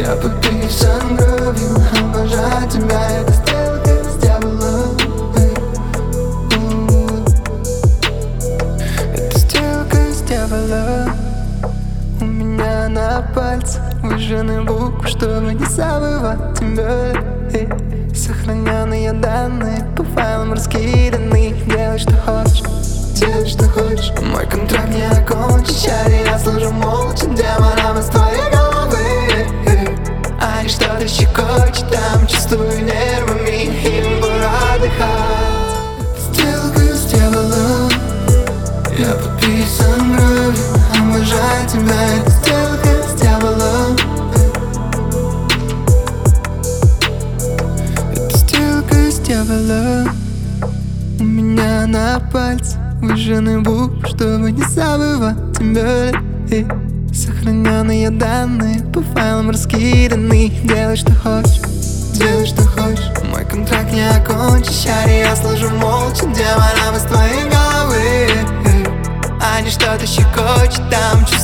Я подписан кровью, обожаю тебя, это сделка с дьяволом. Это сделка с дьяволом. У меня на пальце выжжены буквы, чтобы не забывать тебя. Сохраненные данные по файлам раскиданы. Делай, что хочешь, делай, что хочешь. Мой контракт не окончен, чари, я служу молча демонам из твоей головы. Они что-то щекочут, там чувствую нервами, им пора отдыхать. Сделка с дьяволом. Я подписан кровью, обожаю тебя, это сделка с дьяволом. Это сделка с дьяволом. У меня на пальце выжжены буквы, чтобы не забывать тебя. Сохраненные данные по файлам раскиданы. Делай, что хочешь, делай, что хочешь. Мой контракт не окончен, чари, я служу молча демонам из твоей головы. Они что-то щекочут, там